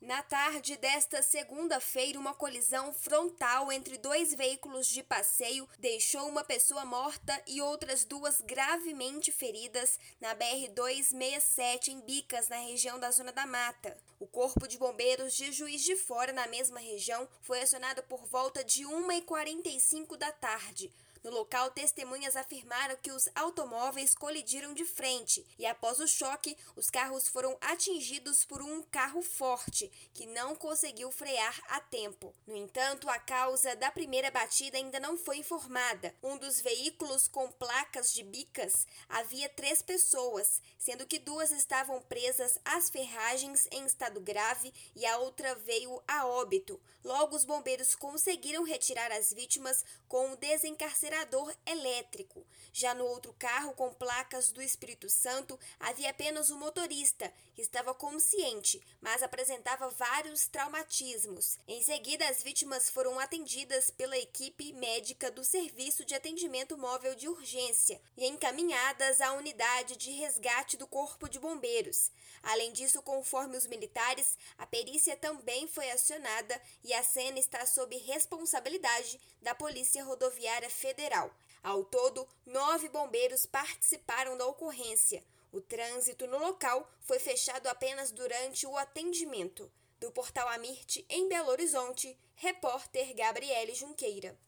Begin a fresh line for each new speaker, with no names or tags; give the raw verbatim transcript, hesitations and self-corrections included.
Na tarde desta segunda-feira, uma colisão frontal entre dois veículos de passeio deixou uma pessoa morta e outras duas gravemente feridas na B R duzentos e sessenta e sete em Bicas, na região da Zona da Mata. O Corpo de Bombeiros de Juiz de Fora, na mesma região, foi acionado por volta de uma e quarenta e cinco da tarde. No local, testemunhas afirmaram que os automóveis colidiram de frente e, após o choque, os carros foram atingidos por um carro forte, que não conseguiu frear a tempo. No entanto, a causa da primeira batida ainda não foi informada. Um dos veículos com placas de Bicas havia três pessoas, sendo que duas estavam presas às ferragens em estado grave e a outra veio a óbito. Logo, os bombeiros conseguiram retirar as vítimas com o desencarceramento elétrico. Já no outro carro, com placas do Espírito Santo, havia apenas o motorista, que estava consciente, mas apresentava vários traumatismos. Em seguida, as vítimas foram atendidas pela equipe médica do Serviço de Atendimento Móvel de Urgência e encaminhadas à unidade de resgate do Corpo de Bombeiros. Além disso, conforme os militares, a perícia também foi acionada e a cena está sob responsabilidade da Polícia Rodoviária Federal. Ao todo, nove bombeiros participaram da ocorrência. O trânsito no local foi fechado apenas durante o atendimento. Do Portal Amirte, em Belo Horizonte, repórter Gabriele Junqueira.